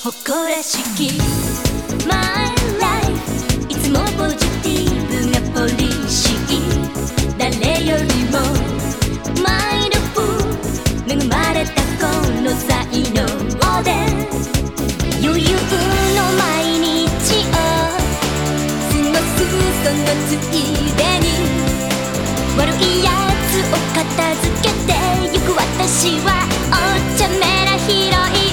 誇らしき My life いつもポジティブなポリシー誰よりもマインドフル恵まれたこの才能で余裕の毎日を過ごすそのついでに悪いやつを片付けてゆく私はお茶目なヒロイン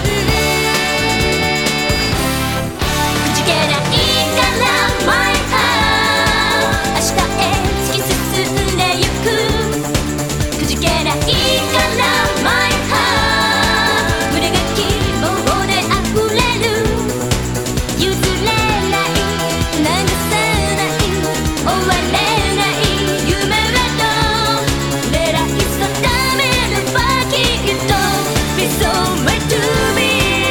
くじけないから My heart 明日へ突き進んでゆくくじけないから My heart 胸が希望で溢れる譲れない流さない終われない夢へと狙い定めればきっと Be so right to me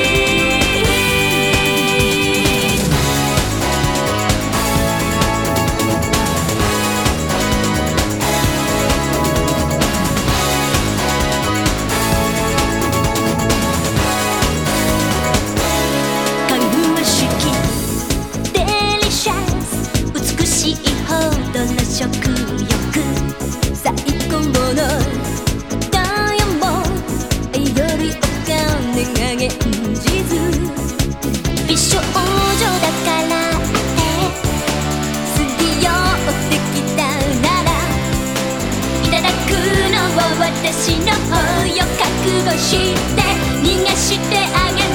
かぐわしきデリシャス美しいほどの食欲最高のダイヤモンドよりお金が現実美少女だからってすり寄ってきたならいただくのは私の方よ覚悟して逃がしてあげ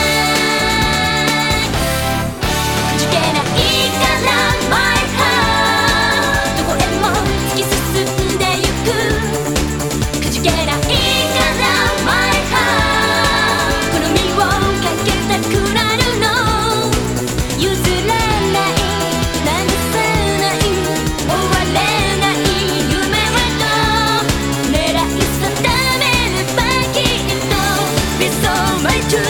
ないくじけないから My heart どこへも突き進んでゆくくじけないから My heart この身をかけたくなるの譲らない流さない終われない夢へと狙い定めればきっと Be so right to